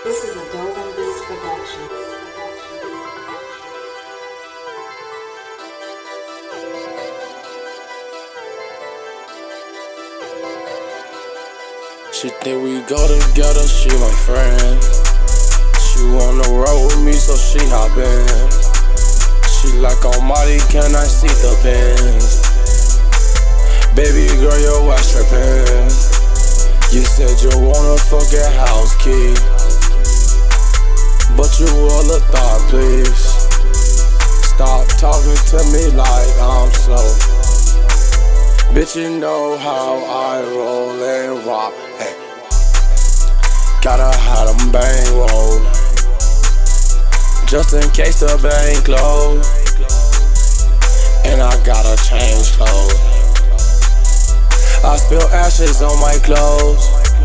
This is a Golden Beast production. She think we go together, she my friend. She wanna roll with me, so she hop in. She like, Almighty, can I see the Benz? Baby girl, your ass trippin'. You said you wanna fuck a house key, but you all a thought, please. Stop talking to me like I'm slow. Bitch, you know how I roll and rock. Hey, gotta have them bang roll, just in case the bank close. And I gotta change clothes. I spill ashes on my clothes.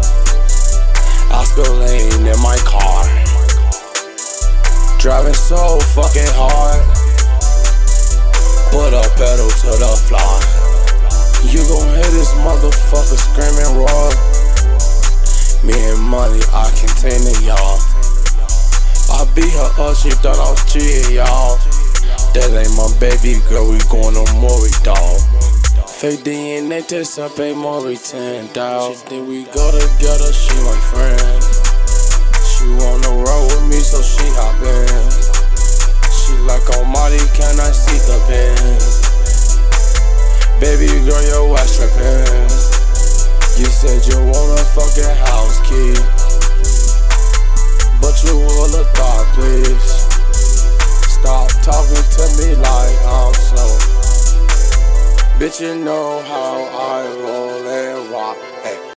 I spill lean in my car. Driving so fucking hard. Put a pedal to the floor. You gon' hear this motherfucker screaming roar. Me and money, I contain it, y'all. I beat her up, she thought I was cheating, y'all. That ain't my baby girl, we going on Maury, dawg. Fake DNA test up ain't Maury 10, dawg. She think we go together, she my friend. She wanna roll with me, so she hop in. She like, Almighty, can I see the Benz? Baby girl, your ass trippin'. You said you wanna fuck a house key, but you all a thought, please. Stop talking to me like I'm slow. Bitch, you know how I roll and rock. Hey.